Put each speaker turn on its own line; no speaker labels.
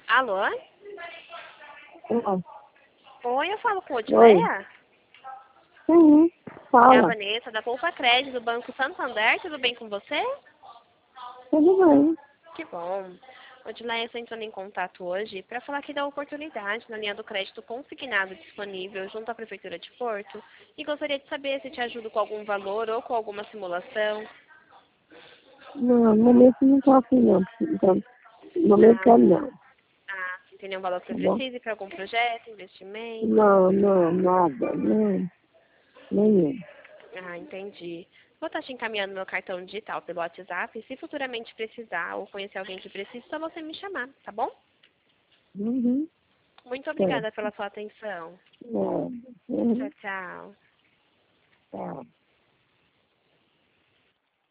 Alô?
Ó,
Oi, eu falo com a
oi.
Odileia?
Sim,
É a
fala.
Vanessa, da Poupa Crédito, do Banco Santander. Tudo bem com você?
Tudo bem.
Que bom. Odileia, estou entrando em contato hoje para falar aqui da oportunidade na linha do crédito consignado disponível junto à Prefeitura de Porto e gostaria de saber se te ajudo com algum valor ou com alguma simulação.
Não, no momento não tá assim, não. Então, no momento
Ah,
não.
se tem nenhum valor que
Tá
você
bom?
precise para algum projeto, investimento.
Não, não, nada. Não, nenhum.
Ah, entendi. Vou estar te encaminhando meu cartão digital pelo WhatsApp. Se futuramente precisar ou conhecer alguém que precise, só você me chamar, tá bom?
Uhum.
Muito
Certo.
obrigada pela sua atenção.
Nada.
Tchau,
Uhum.
tchau.
Tá.